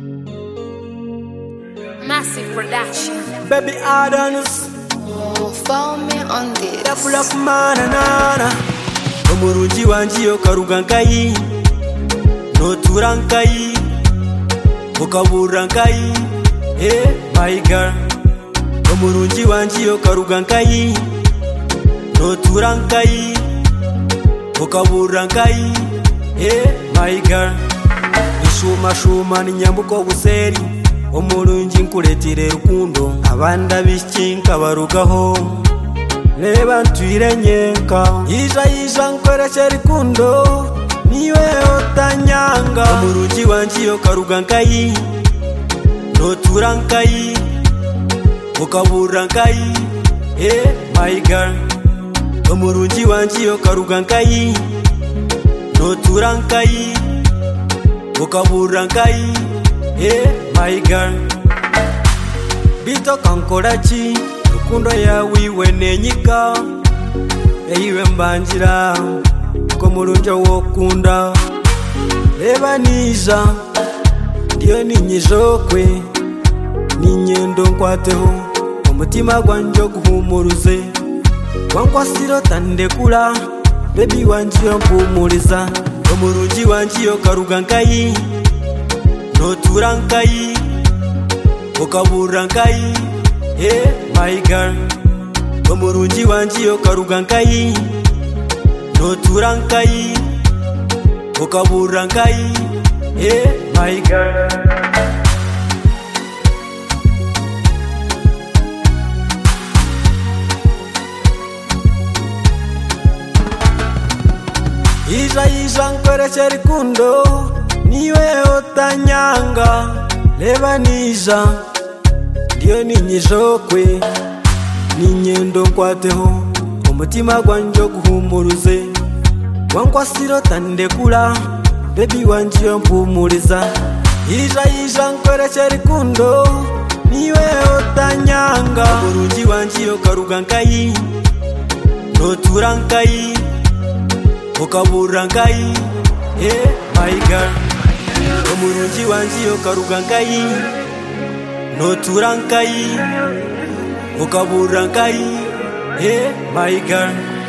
Massive production. Baby Adams, Follow me on this. pull up manana. Omurungi wanjiyo karugankai, no turankai, ukaburankai. Hey, my girl. Omurungi wanjiyo karugankai, no turankai, ukaburankai. Hey, my girl. Ishuma ni nyambuko buseri. Omurungi nkuletire rukundo abanda bishinka barugaho leba ntwire nyenka yija nkoresha rukundo niwe otanyanga omurungi wanjiyo karugankai no turankai ukaburankai. My girl. Omurungi wanjiyo karugankai no turankai ukaburankai. My girl. Bito kankorachi rukundo yawiwe nenyika eyiwe mbanjira ko murunjo wokunda leba niza ndiyo ninyijokwe ninyendo nkwateho umutima gwanjo guhumuruze wankwasiro tandekula bebi wanjiyo mpumuriza omurungi wanjiyo karugankai no turankai ukaburankai. My girl. Omurungi wanjiyo karugankai no turankai ukaburankai. My girl. Yija nkoresha rukundo niwe otanyanga leba niza ndiyo ninyijokwe ninyendo nkwateho umutima gwanjo guhumuruze wankwasiro tandekula bebi wanjiyo mpumuriza yija nkoresha rukundo niwe otanyanga omurungi wanjiyo karugankai no turankai ukaburankai. My girl. Omurungi wanjiyo karugankai no turankai ukaburankai. My girl.